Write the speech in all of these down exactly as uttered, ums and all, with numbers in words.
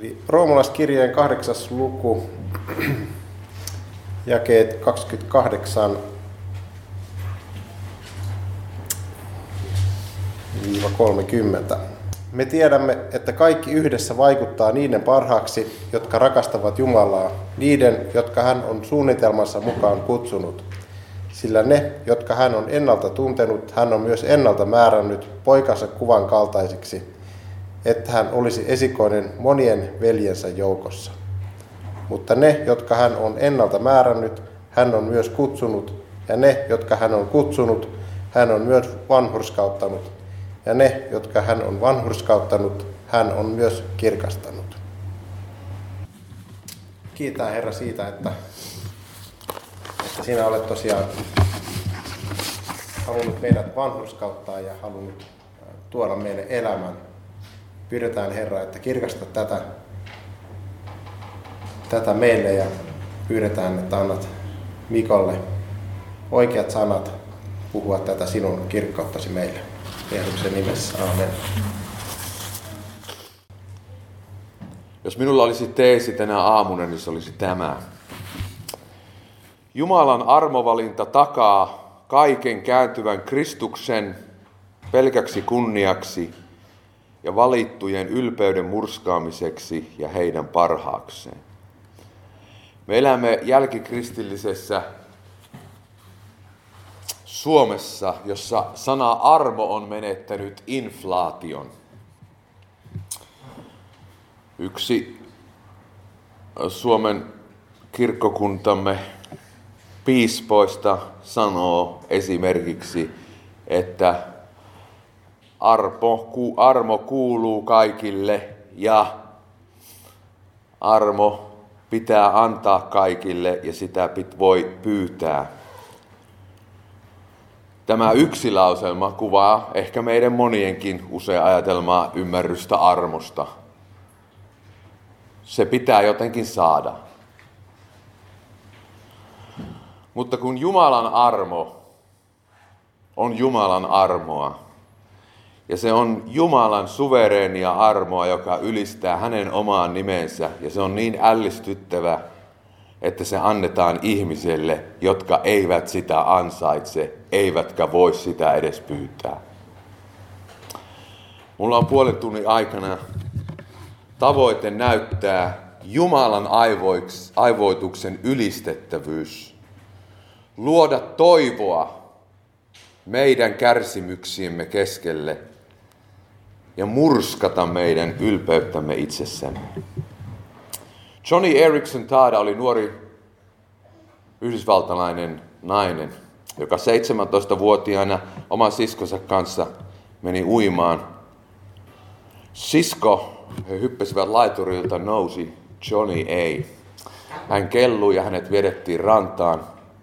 Eli roomalaiskirjeen kahdeksas luku, jakeet kaksikymmentäkahdeksan kolmekymmentä. Me tiedämme, että kaikki yhdessä vaikuttaa niiden parhaaksi, jotka rakastavat Jumalaa, niiden, jotka hän on suunnitelmansa mukaan kutsunut. Sillä ne, jotka hän on ennalta tuntenut, hän on myös ennalta määrännyt poikansa kuvan kaltaisiksi, että hän olisi esikoinen monien veljensä joukossa. Mutta ne, jotka hän on ennalta määrännyt, hän on myös kutsunut, ja ne, jotka hän on kutsunut, hän on myös vanhurskauttanut. Ja ne, jotka hän on vanhurskauttanut, hän on myös kirkastanut. Kiitän Herra siitä, että, että sinä olet tosiaan halunnut meidät vanhurskauttaa ja halunnut tuoda meille elämän. Pyydetään Herra, että kirkasta tätä, tätä meille ja pyydetään, että annat Mikolle oikeat sanat puhua tätä sinun kirkkauttasi meille. Jeesuksen nimessä. Aamen. Jos minulla olisi teesi tänä aamuna, niin se olisi tämä. Jumalan armovalinta takaa kaiken kääntyvän Kristuksen pelkäksi kunniaksi ja valittujen ylpeyden murskaamiseksi ja heidän parhaakseen. Me elämme jälkikristillisessä Suomessa, jossa sana armo on menettänyt inflaation. Yksi Suomen kirkkokuntamme piispoista sanoo esimerkiksi, että armo, armo kuuluu kaikille ja armo pitää antaa kaikille ja sitä pit voi pyytää. Tämä yksi lauselma kuvaa ehkä meidän monienkin usein ajatelmaa ymmärrystä armosta. Se pitää jotenkin saada. Mutta kun Jumalan armo on Jumalan armoa, ja se on Jumalan suvereenia armoa, joka ylistää hänen omaan nimensä, ja se on niin ällistyttävä, että se annetaan ihmisille, jotka eivät sitä ansaitse, eivätkä voi sitä edes pyytää. Mulla on puolen tunnin aikana tavoite näyttää Jumalan aivoiksi, aivoituksen ylistettävyys, luoda toivoa meidän kärsimyksiemme keskelle ja murskata meidän ylpeyttämme itsessämme. Joni Eareckson Tada oli nuori yhdysvaltalainen nainen, joka seitsemäntoistavuotiaana oman siskonsa kanssa meni uimaan. Sisko, he hyppäsivät laiturilta, nousi, Johnny ei. Hän kellui ja hänet vedettiin rantaan.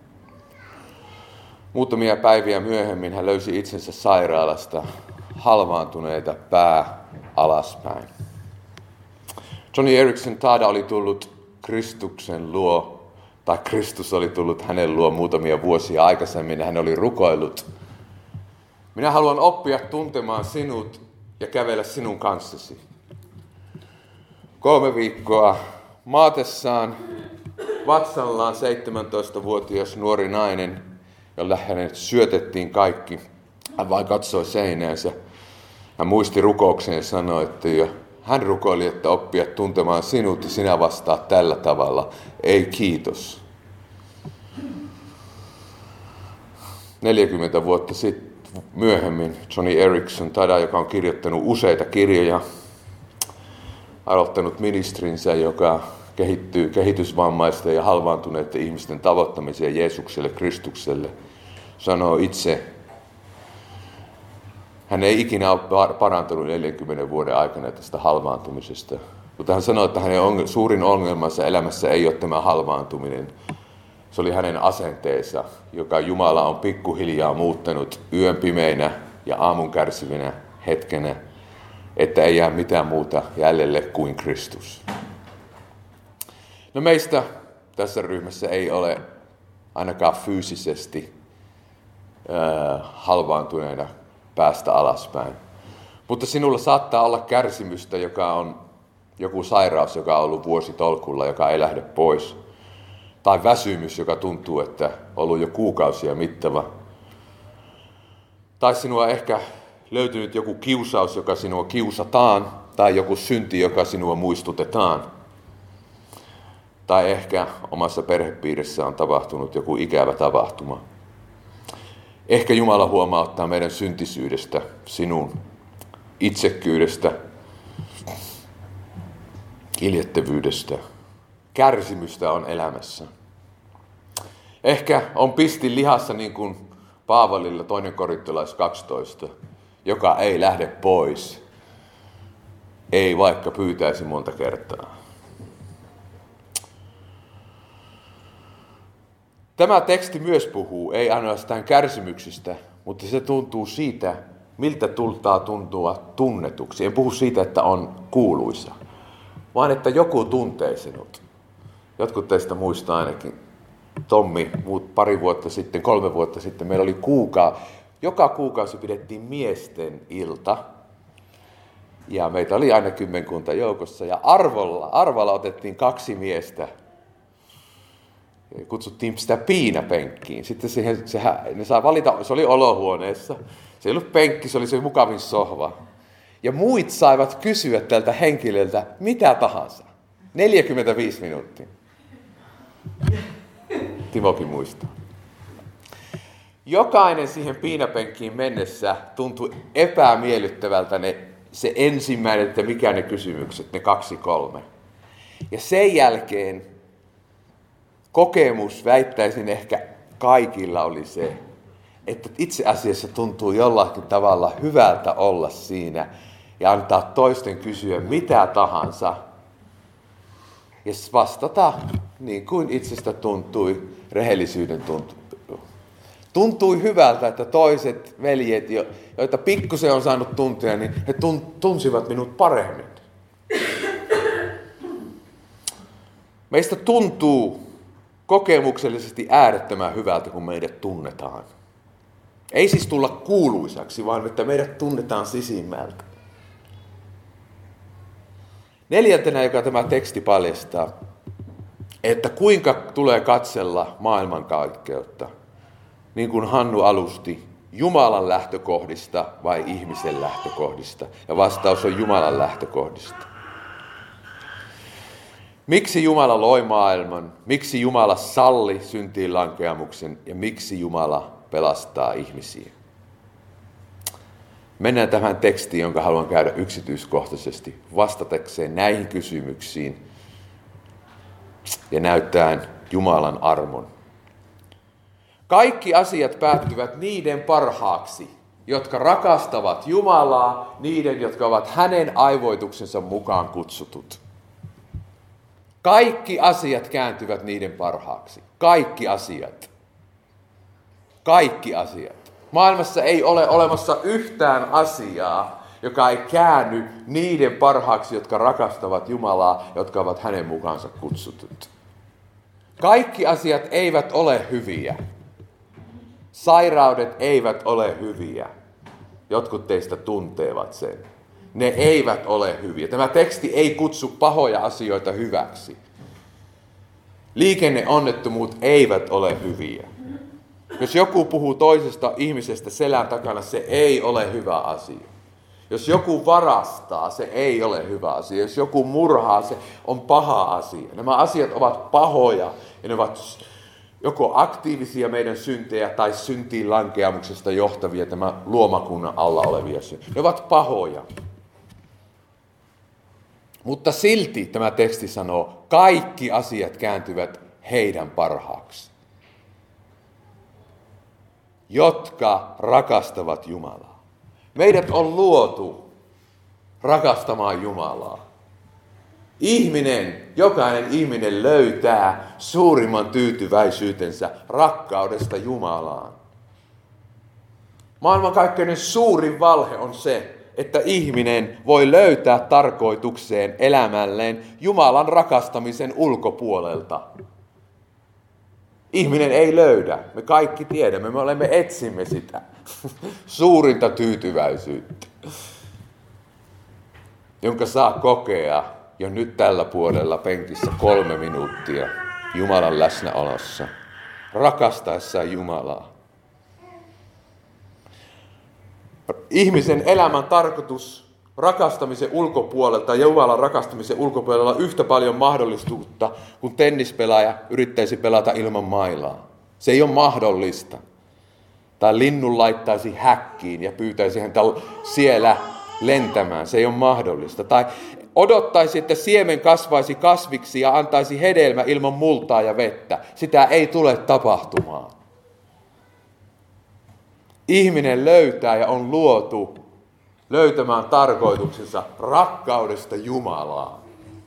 Muutamia päiviä myöhemmin hän löysi itsensä sairaalasta halvaantuneita pää alaspäin. Joni Eareckson Tada oli tullut Kristuksen luo, tai Kristus oli tullut hänen luo muutamia vuosia aikaisemmin ja hän oli rukoillut. Minä haluan oppia tuntemaan sinut ja kävellä sinun kanssasi. Kolme viikkoa maatessaan vatsallaan seitsemäntoistavuotias nuori nainen, jolla hänet syötettiin kaikki. Hän vain katsoi seinäänsä. Hän muisti rukouksen ja sanoi, että jo hän rukoili, että oppia tuntemaan sinut ja sinä vastaat tällä tavalla. Ei kiitos. neljäkymmentä vuotta sitten myöhemmin Joni Eareckson Tada, joka on kirjoittanut useita kirjoja, aloittanut ministrinsä, joka kehittyy kehitysvammaisten ja halvaantuneiden ihmisten tavoittamiseen Jeesukselle, Kristukselle, sanoo itse, hän ei ikinä ole parantunut neljänkymmenen vuoden aikana tästä halvaantumisesta. Mutta hän sanoi, että hänen suurin ongelmansa elämässä ei ole tämä halvaantuminen. Se oli hänen asenteensa, joka Jumala on pikkuhiljaa muuttanut yön pimeinä ja aamun kärsivinä hetkenä, että ei jää mitään muuta jäljelle kuin Kristus. No meistä tässä ryhmässä ei ole ainakaan fyysisesti äh, halvaantuneena päästä alaspäin. Mutta sinulla saattaa olla kärsimystä, joka on joku sairaus, joka on ollut vuositolkulla, joka ei lähde pois. Tai väsymys, joka tuntuu, että on ollut jo kuukausia mittava. Tai sinua ehkä löytynyt joku kiusaus, joka sinua kiusataan, tai joku synti, joka sinua muistutetaan. Tai ehkä omassa perhepiirissä on tapahtunut joku ikävä tapahtuma. Ehkä Jumala huomauttaa meidän syntisyydestä, sinun itsekkyydestä, iljettävyydestä. Kärsimystä on elämässä. Ehkä on pistin lihassa niin kuin Paavalilla toinen korintolais kaksitoista, joka ei lähde pois. Ei vaikka pyytäisi monta kertaa. Tämä teksti myös puhuu, ei ainoastaan kärsimyksistä, mutta se tuntuu siitä, miltä tultaa tuntua tunnetuksi. En puhu siitä, että on kuuluisa, vaan että joku tuntee sinut. Jotkut teistä muistaa ainakin. Tommi, muut pari vuotta sitten, kolme vuotta sitten, meillä oli kuukausi. Joka kuukausi pidettiin miesten ilta. Ja meitä oli aina kymmenkunta joukossa. Ja arvolla, arvalla otettiin kaksi miestä. Kutsuttiin sitä piinapenkkiin. Sitten siihen, sehän, ne saa valita, se oli olohuoneessa. Se ei ollut penkki, se oli se mukavin sohva. Ja muut saivat kysyä tältä henkilöltä mitä tahansa. neljäkymmentäviisi minuuttia. Timokin muistaa. Jokainen siihen piinapenkkiin mennessä tuntui epämiellyttävältä ne, se ensimmäinen, että mikä ne kysymykset, ne kaksi kolme. Ja sen jälkeen kokemus, väittäisin ehkä kaikilla oli se, että itse asiassa tuntuu jollakin tavalla hyvältä olla siinä ja antaa toisten kysyä mitä tahansa. Ja vastata niin kuin itsestä tuntui, rehellisyyden tuntui. Tuntui hyvältä, että toiset veljet, joita pikkusen on saanut tuntea, niin he tunsivat minut paremmin. Meistä tuntuu kokemuksellisesti äärettömän hyvältä, kun meidät tunnetaan. Ei siis tulla kuuluisaksi, vaan että meidät tunnetaan sisimmältä. Neljäntenä, joka tämä teksti paljastaa, että kuinka tulee katsella maailmankaikkeutta, niin kuin Hannu alusti, Jumalan lähtökohdista vai ihmisen lähtökohdista? Ja vastaus on Jumalan lähtökohdista. Miksi Jumala loi maailman? Miksi Jumala salli syntiin lankeamuksen? Ja miksi Jumala pelastaa ihmisiä? Mennään tähän tekstiin, jonka haluan käydä yksityiskohtaisesti vastatakseen näihin kysymyksiin ja näyttäen Jumalan armon. Kaikki asiat päättyvät niiden parhaaksi, jotka rakastavat Jumalaa, niiden, jotka ovat hänen aivoituksensa mukaan kutsutut. Kaikki asiat kääntyvät niiden parhaaksi. Kaikki asiat. Kaikki asiat. Maailmassa ei ole olemassa yhtään asiaa, joka ei käänny niiden parhaaksi, jotka rakastavat Jumalaa, jotka ovat hänen mukaansa kutsutut. Kaikki asiat eivät ole hyviä. Sairaudet eivät ole hyviä. Jotkut teistä tuntevat sen. Ne eivät ole hyviä. Tämä teksti ei kutsu pahoja asioita hyväksi. Liikenneonnettomuut eivät ole hyviä. Jos joku puhuu toisesta ihmisestä selän takana, se ei ole hyvä asia. Jos joku varastaa, se ei ole hyvä asia. Jos joku murhaa, se on paha asia. Nämä asiat ovat pahoja ja ne ovat joko aktiivisia meidän syntejä tai syntiin lankeamuksesta johtavia tämä luomakunnan alla olevia syntejä. Ne ovat pahoja. Mutta silti tämä teksti sanoo, kaikki asiat kääntyvät heidän parhaaksi, jotka rakastavat Jumalaa. Meidät on luotu rakastamaan Jumalaa. Ihminen, jokainen ihminen löytää suurimman tyytyväisyytensä rakkaudesta Jumalaan. Maailmankaikkeuden suurin valhe on se, että ihminen voi löytää tarkoitukseen elämälleen Jumalan rakastamisen ulkopuolelta. Ihminen ei löydä. Me kaikki tiedämme, me olemme etsimme sitä. Suurinta tyytyväisyyttä, jonka saa kokea jo nyt tällä puolella penkissä kolme minuuttia Jumalan läsnäolossa, rakastaessaan Jumalaa. Ihmisen elämän tarkoitus rakastamisen ulkopuolelta ja Jumalan rakastamisen ulkopuolella on yhtä paljon mahdollisuutta, kun tennispelaaja yrittäisi pelata ilman mailaa. Se ei ole mahdollista. Tai linnun laittaisi häkkiin ja pyytäisi häntä siellä lentämään. Se ei ole mahdollista. Tai odottaisi, että siemen kasvaisi kasviksi ja antaisi hedelmä ilman multaa ja vettä. Sitä ei tule tapahtumaan. Ihminen löytää ja on luotu löytämään tarkoituksensa rakkaudesta Jumalaa.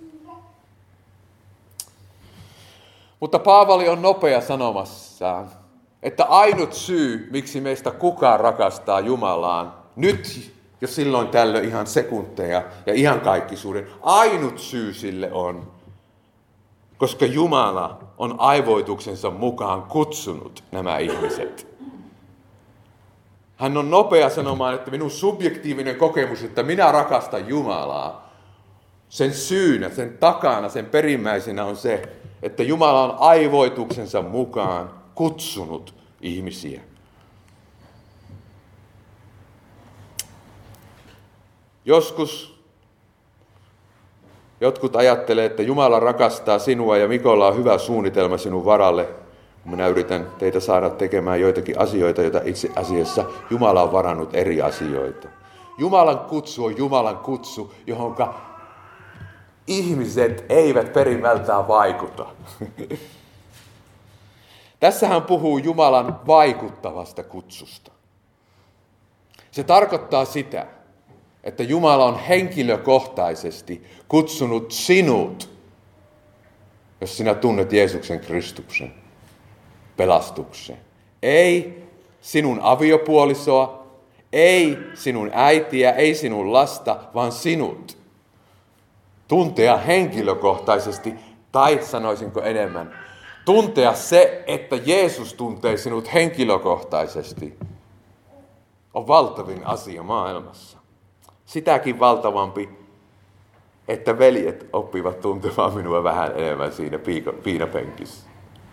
Mutta Paavali on nopea sanomassaan, että ainut syy, miksi meistä kukaan rakastaa Jumalaan, nyt ja silloin tällöin ihan sekunteja ja ihan kaikkisuuden, ainut syy sille on, koska Jumala on aivoituksensa mukaan kutsunut nämä ihmiset. Hän on nopea sanomaan, että minun subjektiivinen kokemus, että minä rakastan Jumalaa, sen syynä, sen takana, sen perimmäisenä on se, että Jumala on aivoituksensa mukaan kutsunut ihmisiä. Joskus jotkut ajattelee, että Jumala rakastaa sinua ja Mikolla on hyvä suunnitelma sinun varalle. Minä yritän teitä saada tekemään joitakin asioita, joita itse asiassa Jumala on varannut eri asioita. Jumalan kutsu on Jumalan kutsu, johonka ihmiset eivät perimmältään vaikuta. Tässä hän puhuu Jumalan vaikuttavasta kutsusta. Se tarkoittaa sitä, että Jumala on henkilökohtaisesti kutsunut sinut, jos sinä tunnet Jeesuksen Kristuksen, pelastukseen. Ei sinun aviopuolisoa, ei sinun äitiä, ei sinun lasta, vaan sinut. Tuntea henkilökohtaisesti, tai sanoisinko enemmän, tuntea se, että Jeesus tuntee sinut henkilökohtaisesti, on valtavin asia maailmassa. Sitäkin valtavampi, että veljet oppivat tuntemaan minua vähän enemmän siinä piinapenkissä.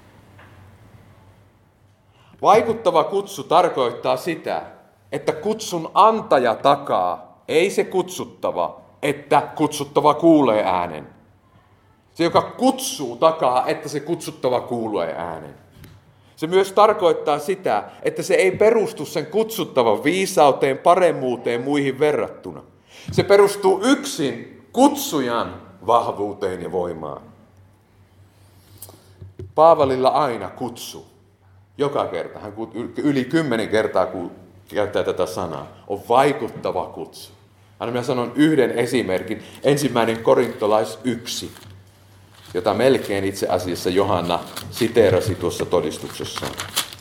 Vaikuttava kutsu tarkoittaa sitä, että kutsun antaja takaa, ei se kutsuttava, että kutsuttava kuulee äänen. Se, joka kutsuu takaa, että se kutsuttava kuulee äänen. Se myös tarkoittaa sitä, että se ei perustu sen kutsuttavan viisauteen, paremmuuteen muihin verrattuna. Se perustuu yksin kutsujan vahvuuteen ja voimaan. Paavalilla aina kutsu. Joka kerta, hän yli kymmenen kertaa kun käyttää tätä sanaa, on vaikuttava kutsu. Aina minä sanon yhden esimerkin, ensimmäinen Korintolais yksi, jota melkein itse asiassa Johanna siteerasi tuossa todistuksessaan.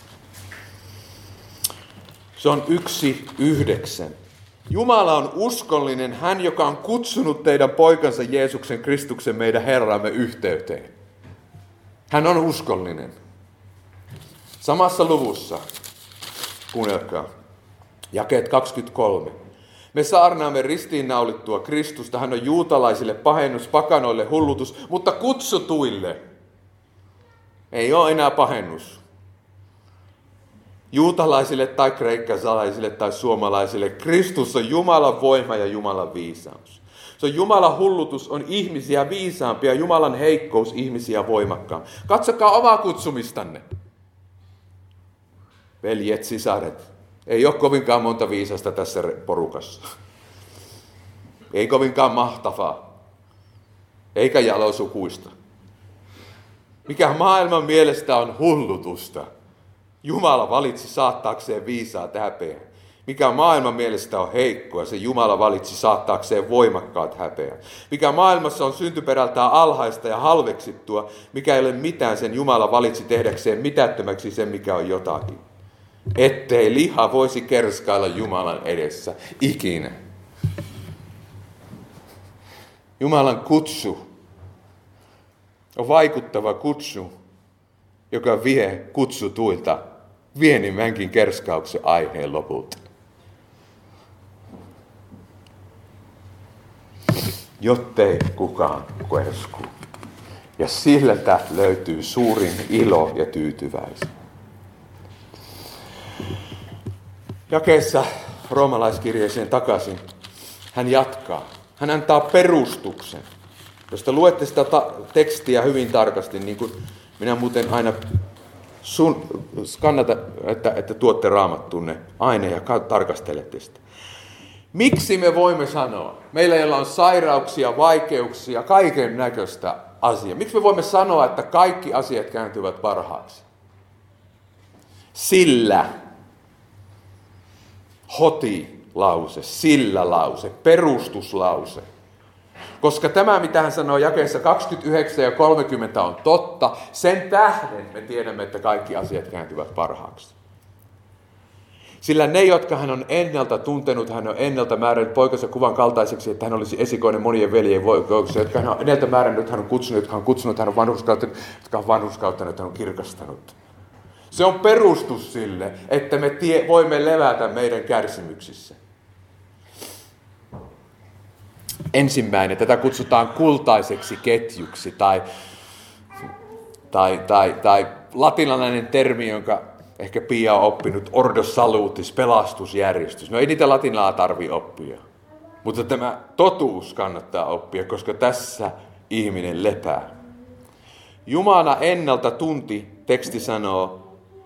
Se on yksi yhdeksän. Jumala on uskollinen, hän joka on kutsunut teidän poikansa Jeesuksen Kristuksen meidän Herramme yhteyteen. Hän on uskollinen. Samassa luvussa, kuunnelkaa, jakeet kaksikymmentäkolme. Me saarnaamme ristiinnaulittua Kristusta, hän on juutalaisille pahennus, pakanoille hullutus, mutta kutsutuille ei ole enää pahennus. Juutalaisille tai kreikkalaisille tai suomalaisille Kristus on Jumalan voima ja Jumalan viisaus. Se on Jumalan hullutus, on ihmisiä viisaampia, Jumalan heikkous ihmisiä voimakkaan. Katsokaa omaa kutsumistanne. Veljet, sisaret, ei ole kovinkaan monta viisasta tässä porukassa. Ei kovinkaan mahtavaa, eikä jalosukuista. Mikä maailman mielestä on hullutusta, Jumala valitsi saattaakseen viisaat häpeän. Mikä maailman mielestä on heikkoa, se Jumala valitsi saattaakseen voimakkaat häpeän. Mikä maailmassa on syntyperältään alhaista ja halveksittua, mikä ei ole mitään, sen Jumala valitsi tehdäkseen mitättömäksi sen, mikä on jotakin. Ettei liha voisi kerskailla Jumalan edessä ikinä. Jumalan kutsu on vaikuttava kutsu, joka vie kutsutuilta pienimmänkin kerskauksen aiheen lopulta. jottei kukaan kuesku. Ja siltä löytyy suurin ilo ja tyytyväisyys. Jakeessa roomalaiskirjeeseen takaisin hän jatkaa. Hän antaa perustuksen. Jos te luette sitä ta- tekstiä hyvin tarkasti, niin kuin minä muuten aina sun, kannata, että, että tuotte raamattunne aina ja tarkastelette sitä. Miksi me voimme sanoa, meillä joilla on sairauksia, vaikeuksia, kaiken näköistä asiaa, miksi me voimme sanoa, että kaikki asiat kääntyvät parhaaksi? Sillä, hoti-lause, sillä lause, perustuslause. Koska tämä, mitä hän sanoo jakeessa kaksikymmentäyhdeksän ja kolmekymmentä on totta, sen tähden me tiedämme, että kaikki asiat kääntyvät parhaaksi. Sillä ne, jotka hän on ennalta tuntenut, hän on ennalta määrännyt poikansa kuvan kaltaiseksi, että hän olisi esikoinen monien veljen voikouksia, jotka hän on ennalta määrännyt, hän on kutsunut, jotka hän on kutsunut, hän on vanhurskauttanut, jotka on vanhurskauttanut, hän on kirkastanut. Se on perustus sille, että me tie, voimme levätä meidän kärsimyksissä. Ensimmäinen, tätä kutsutaan kultaiseksi ketjuksi, tai, tai, tai, tai latinalainen termi, jonka ehkä Pia on oppinut, ordo salutis, pelastusjärjestys. No ei niitä latinaa tarvitse oppia, mutta tämä totuus kannattaa oppia, koska tässä ihminen lepää. Jumala ennalta tunti, teksti sanoo,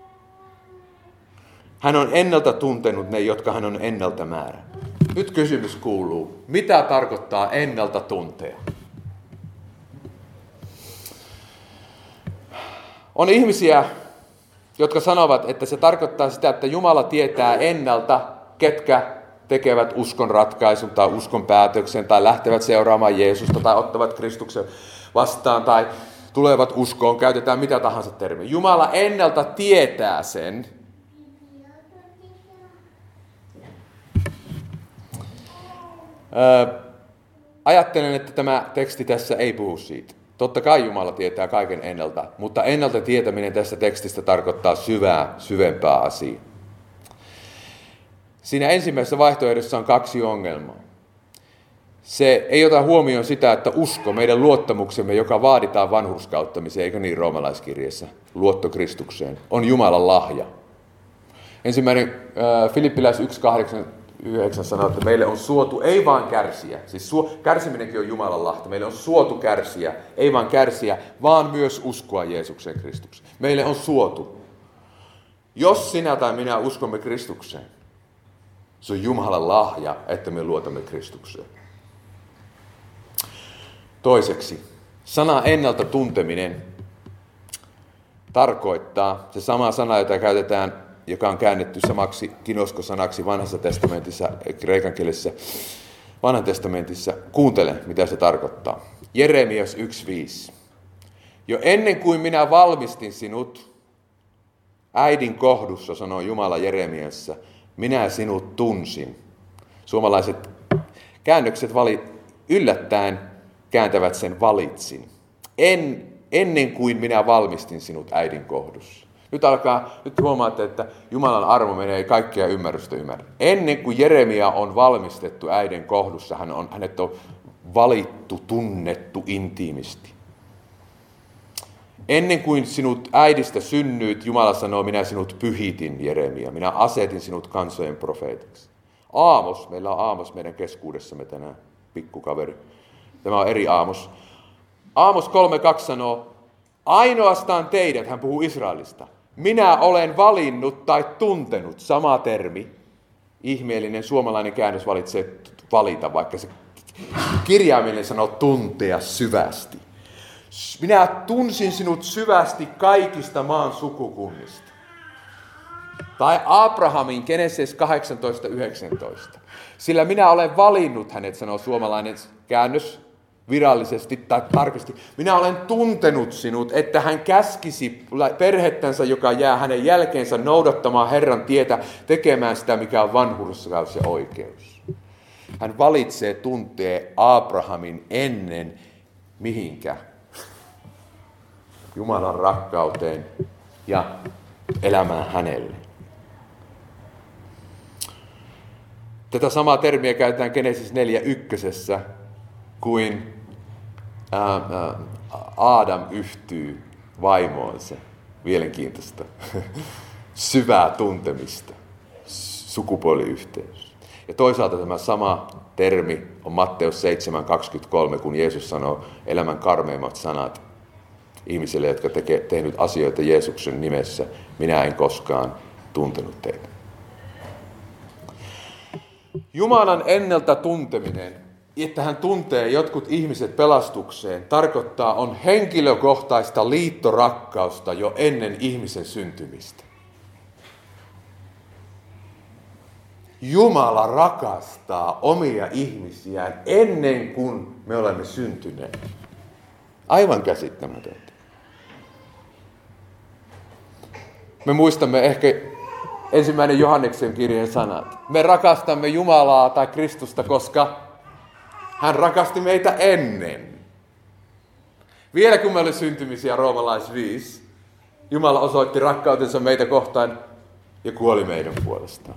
hän on ennalta tuntenut ne, jotka hän on ennalta määrännyt. Nyt kysymys kuuluu, mitä tarkoittaa ennalta tuntea? On ihmisiä, jotka sanovat, että se tarkoittaa sitä, että Jumala tietää ennalta, ketkä tekevät uskon ratkaisun tai uskon päätöksen tai lähtevät seuraamaan Jeesusta tai ottavat Kristuksen vastaan tai tulevat uskoon, käytetään mitä tahansa termiä. Jumala ennalta tietää sen. Öö, ajattelen, että tämä teksti tässä ei puhu siitä. Totta kai Jumala tietää kaiken ennalta, mutta ennalta tietäminen tässä tekstistä tarkoittaa syvää, syvempää asiaa. Siinä ensimmäisessä vaihtoehdossa on kaksi ongelmaa. Se ei ota huomioon sitä, että usko, meidän luottamuksemme, joka vaaditaan vanhurskauttamiseen, eikö niin roomalaiskirjassa, luotto Kristukseen, on Jumalan lahja. Ensimmäinen äh, Filippiläis yksi kahdeksan yhdeksän sanoo, että meille on suotu ei vaan kärsiä, siis su, kärsiminenkin on Jumalan lahja, meille on suotu kärsiä, ei vaan kärsiä, vaan myös uskoa Jeesukseen Kristukseen. Meille on suotu. Jos sinä tai minä uskomme Kristukseen, se on Jumalan lahja, että me luotamme Kristukseen. Toiseksi, sana ennalta tunteminen tarkoittaa se sama sana, jota käytetään, joka on käännetty samaksi kinoskosanaksi vanhassa testamentissa, kreikan kielessä, vanhan testamentissa. Kuuntele, mitä se tarkoittaa. Jeremias yksi viisi. Jo ennen kuin minä valmistin sinut äidin kohdussa, sanoo Jumala Jeremiassa, minä sinut tunsin. Suomalaiset käännökset vali, yllättäen kääntävät sen valitsin. En, ennen kuin minä valmistin sinut äidin kohdussa. Nyt alkaa, nyt huomaatte, että Jumalan armo menee kaikkia ymmärrystä ymmärrä. Ennen kuin Jeremia on valmistettu äidin kohdussa, hän on, hänet on valittu, tunnettu intiimisti. Ennen kuin sinut äidistä synnyit, Jumala sanoo, minä sinut pyhitin, Jeremia. Minä asetin sinut kansojen profeetiksi. Aamos, meillä on Aamos meidän keskuudessamme tänään, pikkukaveri. Tämä on eri Aamos. Aamos kolme kaksi sanoo, ainoastaan teidät, hän puhuu Israelista, minä olen valinnut tai tuntenut, sama termi. Ihmeellinen suomalainen käännös valitsee valita, vaikka se kirjaimellinen sanoo tuntea syvästi. Minä tunsin sinut syvästi kaikista maan sukukunnista. Tai Abrahamin Genesis kahdeksantoista yhdeksäntoista. Sillä minä olen valinnut hänet, sanoo suomalainen käännös virallisesti tai tarkasti. Minä olen tuntenut sinut, että hän käskisi perhettänsä, joka jää hänen jälkeensä noudattamaan Herran tietä, tekemään sitä, mikä on vanhurskaus ja oikeus. Hän valitsee tuntee Abrahamin ennen mihinkä? Jumalan rakkauteen ja elämään hänelle. Tätä samaa termiä käytetään Genesis neljä ykkösessä, kuin ää, ää, Aadam yhtyy vaimoonsa. Mielenkiintoista. Syvää tuntemista. Sukupuoliyhteys. Ja toisaalta tämä sama termi on Matteus seitsemän kaksikymmentäkolme, kun Jeesus sanoo elämän karmeimmat sanat ihmisille, jotka tekee tehnyt asioita Jeesuksen nimessä. Minä en koskaan tuntenut teitä. Jumalan ennalta tunteminen, että hän tuntee jotkut ihmiset pelastukseen, tarkoittaa on henkilökohtaista liittorakkausta jo ennen ihmisen syntymistä. Jumala rakastaa omia ihmisiään ennen kuin me olemme syntyneet. Aivan käsittämätöntä. Me muistamme ehkä ensimmäinen Johanneksen kirjeen sanat. Me rakastamme Jumalaa tai Kristusta, koska hän rakasti meitä ennen. Vielä kun me olemme syntymisiä, roomalais viisi, Jumala osoitti rakkautensa meitä kohtaan ja kuoli meidän puolestaan.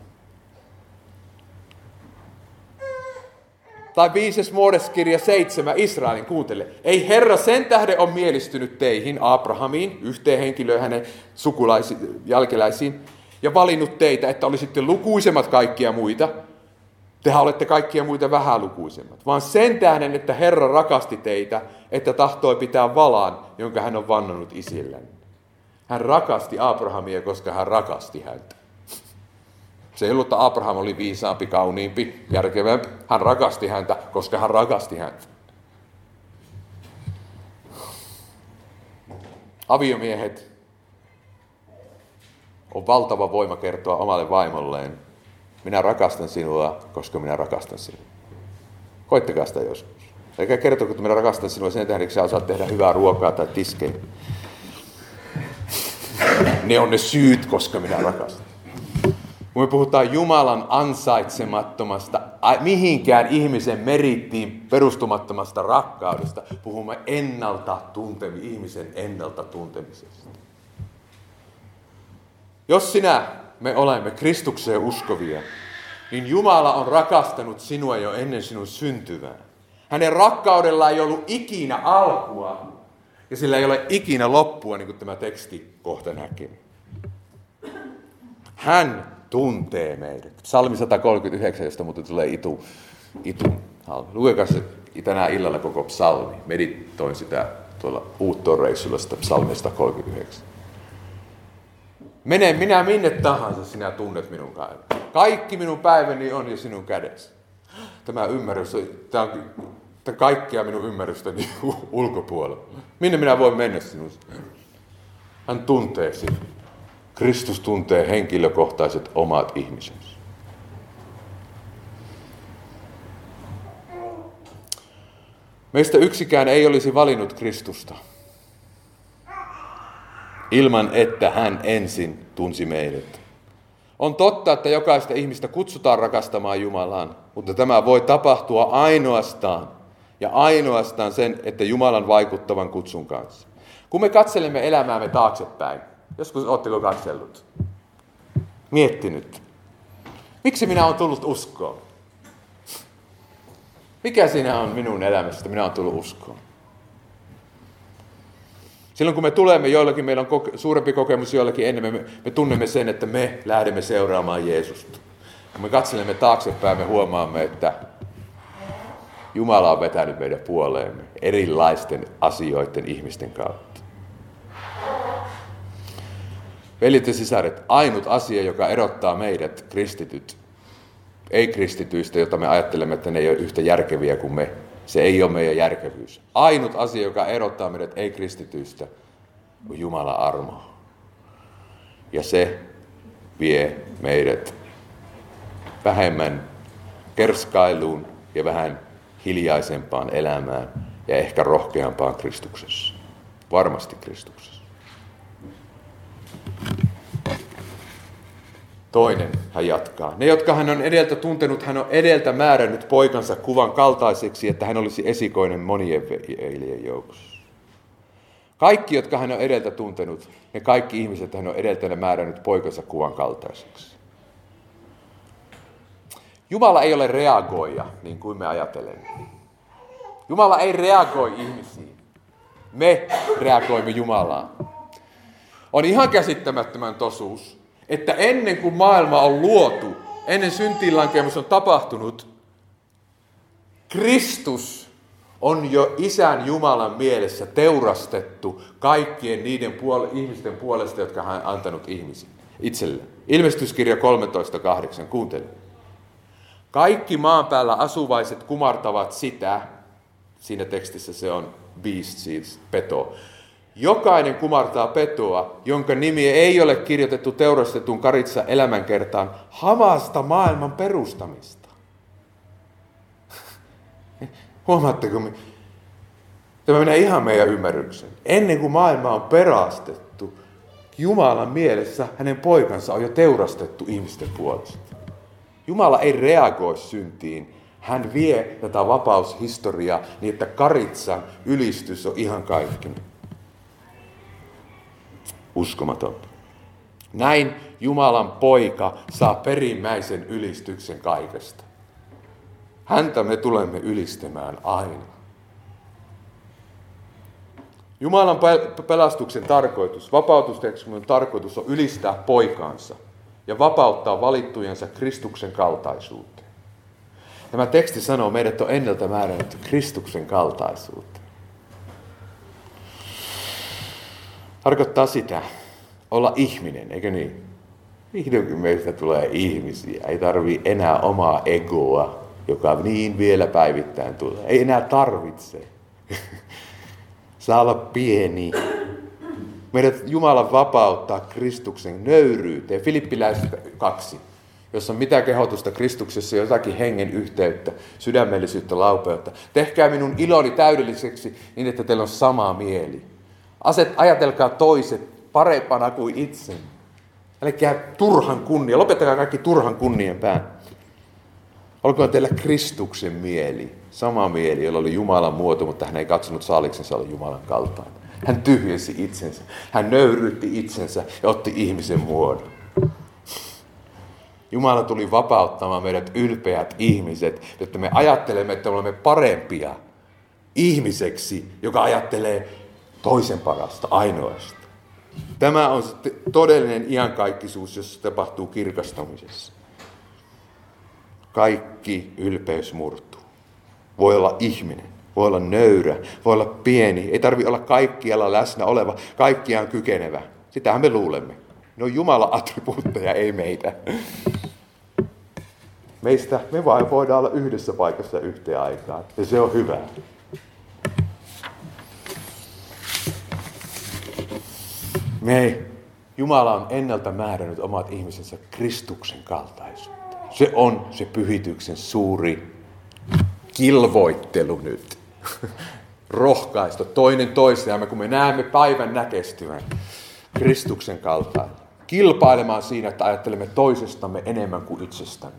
Tai viides Moodes-kirja seitsemän, Israelin, kuuntele. Ei Herra sen tähden ole mielistynyt teihin, Abrahamiin, yhteen henkilöön hänen sukulaisiin, jälkeläisiin, ja valinnut teitä, että olisitte lukuisemmat kaikkia muita. Tehän olette kaikkia muita vähän lukuisemmat. Vaan sen tähden, että Herra rakasti teitä, että tahtoi pitää valan, jonka hän on vannonut isillään. Hän rakasti Abrahamia, koska hän rakasti häntä. Se ei ollut, että Abraham oli viisaampi, kauniimpi, järkevämpi. Hän rakasti häntä, koska hän rakasti häntä. Aviomiehet on valtava voima kertoa omalle vaimolleen, minä rakastan sinua, koska minä rakastan sinua. Koittakaa sitä joskus. Eikä kertoko, että minä rakastan sinua sen tähden, että sä osaat tehdä hyvää ruokaa tai tiskejä. Ne on ne syyt, koska minä rakastan. Kun me puhutaan Jumalan ansaitsemattomasta, mihinkään ihmisen merittiin perustumattomasta rakkaudesta, puhumme ennalta tuntemi, ihmisen ennalta tuntemisesta. Jos sinä, me olemme Kristukseen uskovia, niin Jumala on rakastanut sinua jo ennen sinun syntyvää. Hänen rakkaudella ei ollut ikinä alkua, ja sillä ei ole ikinä loppua, niin kuin tämä teksti kohta näkee. Hän tuntee meidät. Psalmi sata kolmekymmentäyhdeksän, josta muuten tulee itu, itu halvi. Lukekaa se tänään illalla koko psalmi. Meditoin sitä tuolla Uuttoon reissulla, sitä psalmia sata kolmekymmentäyhdeksän. Mene minä minne tahansa, sinä tunnet minun päiväni. Kaikki minun päiväni on jo sinun kädessä. Tämä ymmärrys, tämä on tämä kaikkea minun ymmärrystäni ulkopuolella. Minne minä voin mennä sinusta? Hän tuntee sinut. Kristus tuntee henkilökohtaiset omat ihmisensä. Meistä yksikään ei olisi valinnut Kristusta ilman, että hän ensin tunsi meidät. On totta, että jokaista ihmistä kutsutaan rakastamaan Jumalaan, mutta tämä voi tapahtua ainoastaan ja ainoastaan sen, että Jumalan vaikuttavan kutsun kanssa. Kun me katselemme elämäämme taaksepäin, joskus ootteko katsellut? Miettinyt. Miksi minä olen tullut uskoon? Mikä siinä on minun elämästä, minä olen tullut uskoon? Silloin kun me tulemme joillakin, meillä on koke- suurempi kokemus joillakin ennen, me, me tunnemme sen, että me lähdemme seuraamaan Jeesusta. Kun me katselemme taaksepäin, me huomaamme, että Jumala on vetänyt meidän puoleemme erilaisten asioiden ihmisten kautta. Veljet ja sisaret, ainut asia, joka erottaa meidät kristityt, ei-kristityistä, jota me ajattelemme, että ne ei ole yhtä järkeviä kuin me, se ei ole meidän järkevyys. Ainut asia, joka erottaa meidät ei-kristityistä, on Jumalan armo. Ja se vie meidät vähemmän kerskailuun ja vähän hiljaisempaan elämään ja ehkä rohkeampaan Kristuksessa. Varmasti Kristuksessa. Toinen, hän jatkaa. Ne, jotka hän on edeltä tuntenut, hän on edeltä määrännyt poikansa kuvan kaltaiseksi, että hän olisi esikoinen monien veljien joukossa. Kaikki, jotka hän on edeltä tuntenut, ne kaikki ihmiset hän on edeltä määrännyt poikansa kuvan kaltaiseksi. Jumala ei ole reagoija, niin kuin me ajattelemme. Jumala ei reagoi ihmisiin. Me reagoimme Jumalaan. On ihan käsittämättömän tosuus, että ennen kuin maailma on luotu, ennen syntiinlankemus on tapahtunut, Kristus on jo Isän Jumalan mielessä teurastettu kaikkien niiden puol- ihmisten puolesta, jotka hän on antanut ihmisille itselle. Ilmestyskirja kolmetoista kahdeksan, kuuntele. Kaikki maan päällä asuvaiset kumartavat sitä, siinä tekstissä se on beast, siis peto. Jokainen kumartaa petoa, jonka nimi ei ole kirjoitettu teurastetun karitsa elämänkertaan hamasta maailman perustamista. Huomaatteko? Tämä menee ihan meidän ymmärryksen. Ennen kuin maailma on perastettu, Jumalan mielessä hänen poikansa on jo teurastettu ihmisten puolesta. Jumala ei reagoi syntiin. Hän vie tätä vapaushistoriaa niin, että karitsan ylistys on ihan kaikkinen. Uskomatonta. Näin Jumalan poika saa perimmäisen ylistyksen kaikesta. Häntä me tulemme ylistämään aina. Jumalan pelastuksen tarkoitus, vapautustekstimen tarkoitus on ylistää poikaansa ja vapauttaa valittujensa Kristuksen kaltaisuuteen. Tämä teksti sanoo, meidät on enneltä määrännyt Kristuksen kaltaisuuteen. Tarkoittaa sitä, olla ihminen, eikö niin? Vihdoinkin meistä tulee ihmisiä. Ei tarvii enää omaa egoa, joka niin vielä päivittäin tulee. Ei enää tarvitse. Saa olla pieni. Meidät Jumala vapauttaa Kristuksen nöyryyteen. Filippiläiset kaksi, jossa on mitä kehotusta Kristuksessa, jotakin hengen yhteyttä, sydämellisyyttä, laupeutta. Tehkää minun iloni täydelliseksi niin, että teillä on sama mieli. Aset, ajatelkaa toiset parempana kuin itse. Älkää turhan kunnia. Lopettakaa kaikki turhan kunnien pään. Olkoon teillä Kristuksen mieli. Sama mieli, jolla oli Jumalan muoto, mutta hän ei katsonut saaliksensa olla Jumalan kaltainen. Hän tyhjensi itsensä. Hän nöyryytti itsensä ja otti ihmisen muodon. Jumala tuli vapauttamaan meidät ylpeät ihmiset, jotta me ajattelemme, että me olemme parempia ihmiseksi, joka ajattelee toisen parasta, ainoasta. Tämä on sitten todellinen iankaikkisuus, jossa tapahtuu kirkastumisessa. Kaikki ylpeys murtuu. Voi olla ihminen, voi olla nöyrä, voi olla pieni. Ei tarvitse olla kaikkialla läsnä oleva, kaikkiaan kykenevä. Sitähän me luulemme. Ne on Jumalan attribuutteja, ei meitä. Meistä me vain voidaan olla yhdessä paikassa yhteen aikaan. Ja se on hyvä. Me, Jumala on ennalta määrännyt omat ihmisensä Kristuksen kaltaisuuteen. Se on se pyhityksen suuri kilvoittelu nyt. Rohkaisto toinen toisiamme, kun me näemme päivän näkestyvän Kristuksen kaltainen. Kilpailemaan siinä, että ajattelemme toisestamme enemmän kuin itsestämme.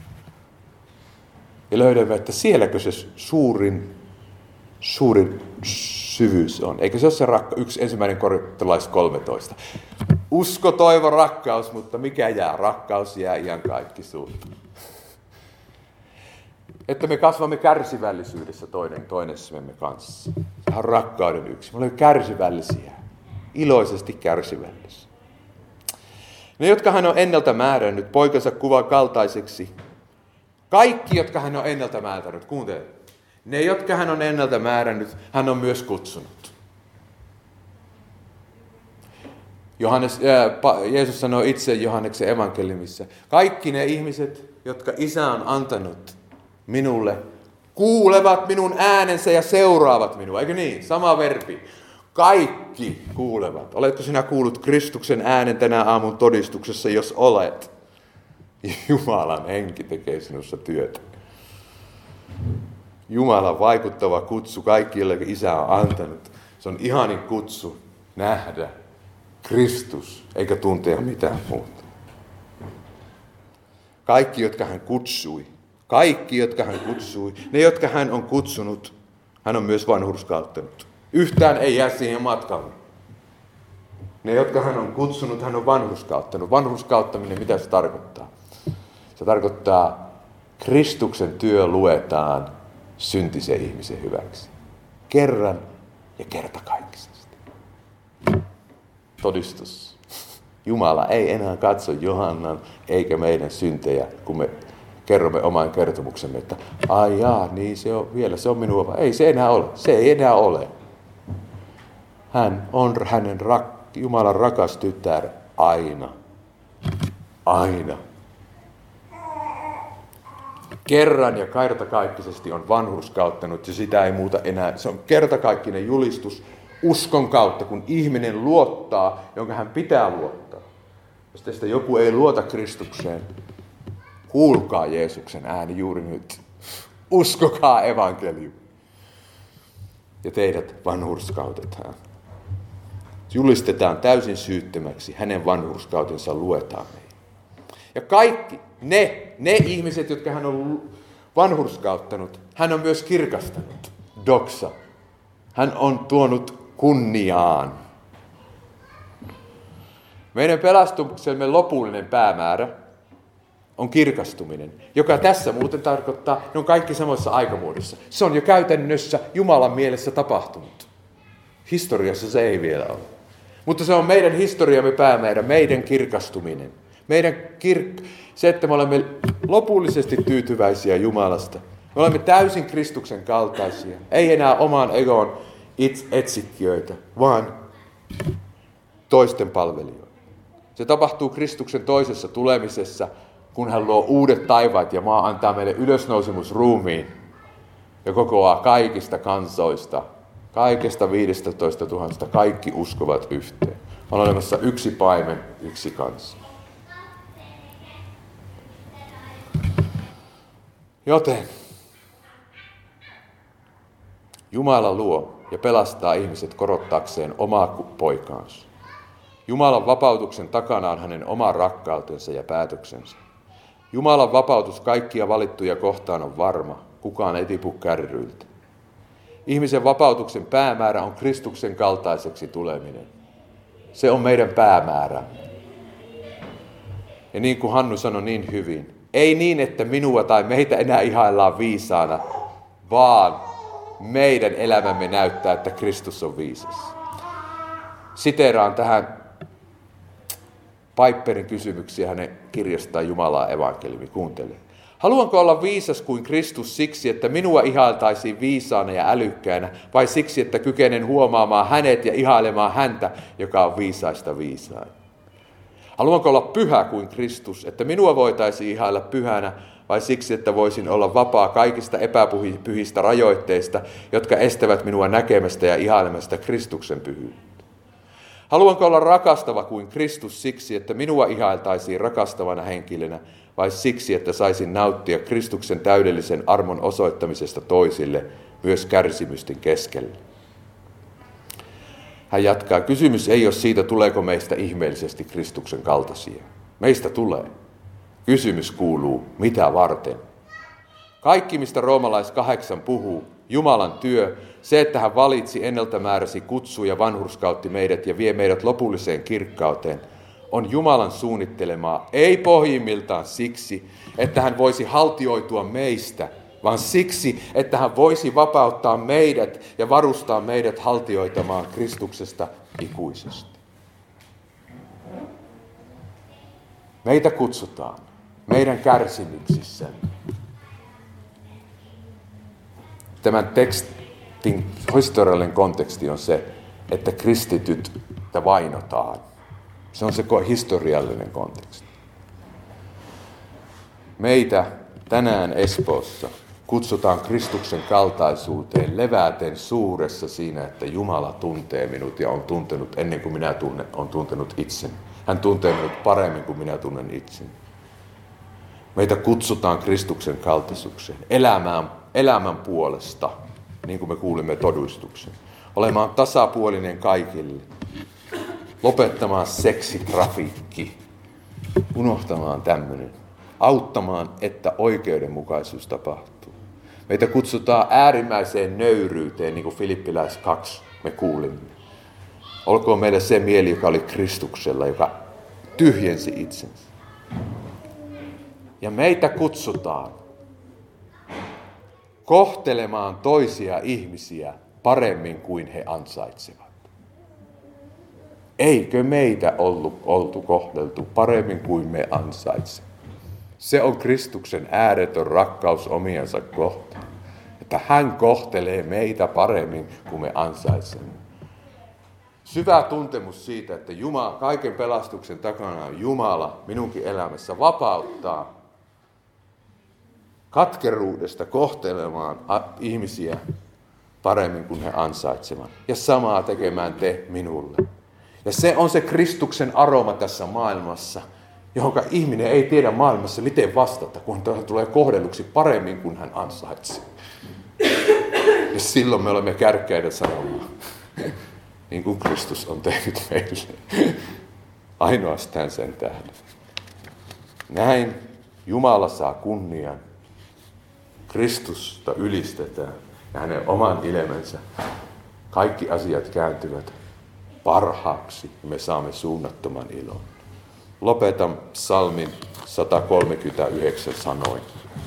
Ja löydämme, että sielläkö se suurin, suurin syvyys on. Eikö se ole se rakka, yksi ensimmäinen korintolais kolmetoista. Usko, toivo, rakkaus, mutta mikä jää? Rakkaus jää iankaikkisuuteen. Että me kasvamme kärsivällisyydessä toinen toisemme kanssa. Se on rakkauden yksi. Me olemme kärsivällisiä. Iloisesti kärsivällisiä. Ne, jotka hän on ennalta määrännyt poikansa kuvan kaltaiseksi. Kaikki, jotka hän on ennalta määrännyt. Kuuntele. Ne, jotka hän on ennalta määrännyt, hän on myös kutsunut. Johannes, äh, Jeesus sanoi itse Johanneksen evankeliumissa. Kaikki ne ihmiset, jotka Isä on antanut minulle, kuulevat minun äänensä ja seuraavat minua. Eikö niin? Sama verbi. Kaikki kuulevat. Oletko sinä kuullut Kristuksen äänen tänä aamun todistuksessa, jos olet? Jumalan henki tekee sinussa työtä. Jumalan vaikuttava kutsu kaikille, jotka Isä on antanut. Se on ihanin kutsu nähdä Kristus, eikä tuntea mitään muuta. Kaikki, jotka hän kutsui, kaikki, jotka hän kutsui, ne, jotka hän on kutsunut, hän on myös vanhurskauttanut. Yhtään ei jää siihen matkalle. Ne, jotka hän on kutsunut, hän on vanhurskauttanut. Vanhurskauttaminen, mitä se tarkoittaa? Se tarkoittaa, Kristuksen työ luetaan syntisen ihmisen hyväksi. Kerran ja kertakaikkisesti. Todistus. Jumala ei enää katso Johannan eikä meidän syntejä, kun me kerromme oman kertomuksemme, että ai jaa, niin se on vielä, se on minua, vai ei se enää ole, se ei enää ole. Hän on hänen rak- Jumalan rakas tytär aina. Aina. Kerran ja kertakaikkisesti on vanhurskauttanut ja sitä ei muuta enää. Se on kertakaikkinen julistus uskon kautta, kun ihminen luottaa, jonka hän pitää luottaa. Jos teistä joku ei luota Kristukseen, kuulkaa Jeesuksen ääni juuri nyt. Uskokaa evankelium. Ja teidät vanhurskautetaan. Julistetaan täysin syyttömäksi, hänen vanhurskautensa luetaan meihin. Ja kaikki ne, ne ihmiset, jotka hän on vanhurskauttanut, hän on myös kirkastanut. Doksa. Hän on tuonut kunniaan. Meidän pelastuksemme lopullinen päämäärä on kirkastuminen, joka tässä muuten tarkoittaa, ne on kaikki samassa aikamuodossa. Se on jo käytännössä Jumalan mielessä tapahtunut. Historiassa se ei vielä ole. Mutta se on meidän historiamme päämäärä, meidän kirkastuminen. Meidän kir- se, että me olemme lopullisesti tyytyväisiä Jumalasta. Me olemme täysin Kristuksen kaltaisia. Ei enää oman egon etsikkijöitä, vaan toisten palvelijoita. Se tapahtuu Kristuksen toisessa tulemisessa, kun hän luo uudet taivaat ja maa, antaa meille ylösnousemusruumiin ja kokoaa kaikista kansoista, kaikesta viidestätoista tuhannesta, kaikki uskovat yhteen. On olemassa yksi paimen, yksi kansa. Joten Jumala luo ja pelastaa ihmiset korottaakseen omaa poikaansa. Jumalan vapautuksen takana on hänen oma rakkautensa ja päätöksensä. Jumalan vapautus kaikkia valittuja kohtaan on varma, kukaan ei tipu kärryiltä. Ihmisen vapautuksen päämäärä on Kristuksen kaltaiseksi tuleminen. Se on meidän päämäärä. Ja niin kuin Hannu sanoi niin hyvin, ei niin, että minua tai meitä enää ihaillaan viisaana, vaan meidän elämämme näyttää, että Kristus on viisas. Siteeraan tähän Piperin kysymyksiä hänen kirjastaan Jumalaa evankeliumi. Kuuntele. Haluanko olla viisas kuin Kristus siksi, että minua ihailtaisiin viisaana ja älykkäänä, vai siksi, että kykenen huomaamaan hänet ja ihailemaan häntä, joka on viisaista viisain? Haluanko olla pyhä kuin Kristus, että minua voitaisiin ihailla pyhänä, vai siksi, että voisin olla vapaa kaikista epäpyhistä rajoitteista, jotka estävät minua näkemästä ja ihailemasta Kristuksen pyhyyttä? Haluanko olla rakastava kuin Kristus siksi, että minua ihailtaisiin rakastavana henkilönä, vai siksi, että saisin nauttia Kristuksen täydellisen armon osoittamisesta toisille, myös kärsimysten keskellä? Hän jatkaa, kysymys ei ole siitä, tuleeko meistä ihmeellisesti Kristuksen kaltaisia. Meistä tulee. Kysymys kuuluu, mitä varten? Kaikki, mistä roomalais kahdeksan puhuu, Jumalan työ, se, että hän valitsi, ennalta määräsi, kutsui ja vanhurskautti meidät ja vie meidät lopulliseen kirkkauteen, on Jumalan suunnittelemaa, ei pohjimmiltaan siksi, että hän voisi haltioitua meistä, vaan siksi, että hän voisi vapauttaa meidät ja varustaa meidät haltioitamaan Kristuksesta ikuisesti. Meitä kutsutaan meidän kärsimyksissämme. Tämän tekstin historiallinen konteksti on se, että kristityttä vainotaan. Se on se historiallinen konteksti. Meitä tänään Espoossa kutsutaan Kristuksen kaltaisuuteen leväten suuressa siinä, että Jumala tuntee minut ja on tuntenut ennen kuin minä tunnen, on tuntenut itseni. Hän tuntee minut paremmin kuin minä tunnen itseni. Meitä kutsutaan Kristuksen kaltaisuuteen, elämään, elämän puolesta, niin kuin me kuulimme todistuksen. Olemaan tasapuolinen kaikille, lopettamaan seksitrafiikki, unohtamaan tämmöinen, auttamaan, että oikeudenmukaisuus tapahtuu. Meitä kutsutaan äärimmäiseen nöyryyteen, niin kuin Filippiläis kaksi me kuulimme. Olkoon meillä se mieli, joka oli Kristuksella, joka tyhjensi itsensä. Ja meitä kutsutaan kohtelemaan toisia ihmisiä paremmin kuin he ansaitsevat. Eikö meitä ollut, oltu kohdeltu paremmin kuin me ansaitsemme? Se on Kristuksen ääretön rakkaus omiensa kohtaan, että hän kohtelee meitä paremmin kuin me ansaitsemme. Syvä tuntemus siitä, että Jumala, kaiken pelastuksen takana on Jumala minunkin elämässä, vapauttaa katkeruudesta kohtelemaan ihmisiä paremmin kuin he ansaitsevat. Ja samaa tekemään te minulle. Ja se on se Kristuksen aroma tässä maailmassa, johon ihminen ei tiedä maailmassa miten vastata, kun hän tulee kohdelluksi paremmin kuin hän ansaitsee. Ja silloin me olemme kärkkäitä sanomaan, niin kuin Kristus on tehnyt meille. Ainoastaan sen tähden. Näin Jumala saa kunnian. Kristusta ylistetään ja hänen oman ilmensä. Kaikki asiat kääntyvät parhaaksi ja me saamme suunnattoman ilon. Lopetan psalmin sata kolmekymmentäyhdeksän sanoin.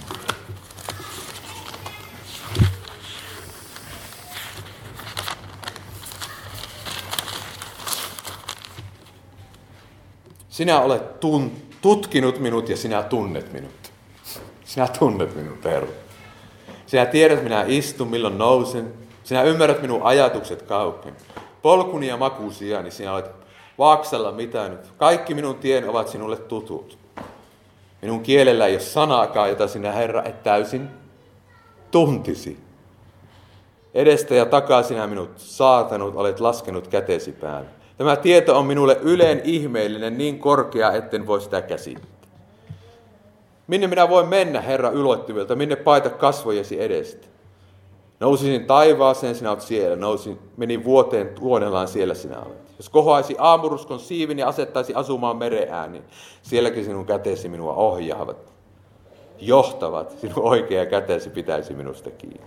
Sinä olet tun, tutkinut minut ja sinä tunnet minut. Sinä tunnet minut, Herra. Sinä tiedät, minä istun, milloin nousen. Sinä ymmärrät minun ajatukset kauken. Polkuni ja makusijani sinä olet vaaksalla mitänyt. Kaikki minun tien ovat sinulle tutut. Minun kielellä ei ole sanaakaan, jota sinä, Herra, et täysin tuntisi. Edestä ja takaa sinä minut saatanut, olet laskenut kätesi päälle. Tämä tieto on minulle yleen ihmeellinen, niin korkea, etten voi sitä käsittää. Minne minä voin mennä, Herra, ulottuvilta, minne paita kasvojesi edestä? Nousisin taivaaseen, sinä olet siellä. Nousin, menin vuoteen tuonellaan, siellä sinä olet. Jos kohoaisi aamuruskon siivin ja asettaisi asumaan meren ääniin, sielläkin sinun käteesi minua ohjaavat, johtavat, sinun oikea käteesi pitäisi minusta kiinni.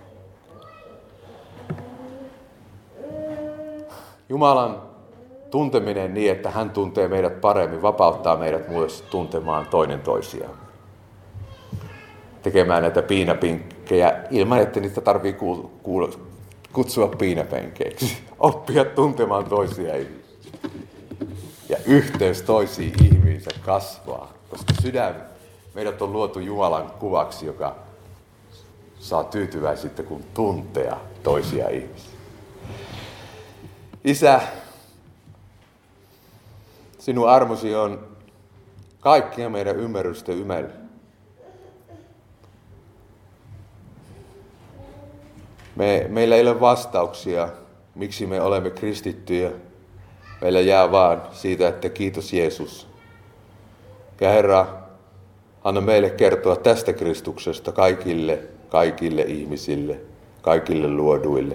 Jumalan tunteminen niin, että hän tuntee meidät paremmin, vapauttaa meidät myös tuntemaan toinen toisiaan. Tekemään näitä piinapinkkejä ilman, että niitä tarvitsee kuul- kuul- kutsua piinapenkeiksi. Oppia tuntemaan toisia ihmisiä. Ja yhteys toisiin ihmisiin kasvaa, koska sydän meidät on luotu Jumalan kuvaksi, joka saa tyytyväisyyttä, kun tuntea toisia ihmisiä. Isä, sinun armosi on kaikkia meidän ymmärrystä ymmärrä. Me, meillä ei ole vastauksia, miksi me olemme kristittyjä. Meillä jää vaan siitä, että kiitos Jeesus. Ja Herra, anna meille kertoa tästä Kristuksesta kaikille, kaikille ihmisille, kaikille luoduille.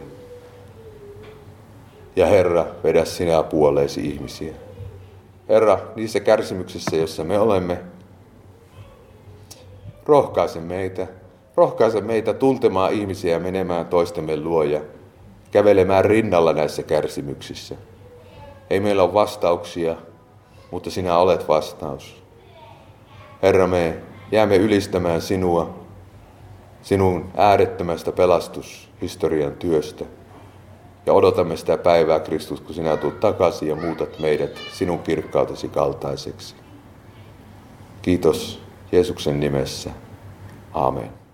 Ja Herra, vedä sinä puoleesi ihmisiä. Herra, niissä kärsimyksissä, joissa me olemme, rohkaise meitä. Rohkaise meitä tuntemaan ihmisiä ja menemään toistemme luo ja kävelemään rinnalla näissä kärsimyksissä. Ei meillä ole vastauksia, mutta sinä olet vastaus. Herra, me jäämme ylistämään sinua, sinun äärettömästä pelastushistorian työstä. Ja odotamme sitä päivää, Kristus, kun sinä tulet takaisin ja muutat meidät sinun kirkkautesi kaltaiseksi. Kiitos Jeesuksen nimessä. Aamen.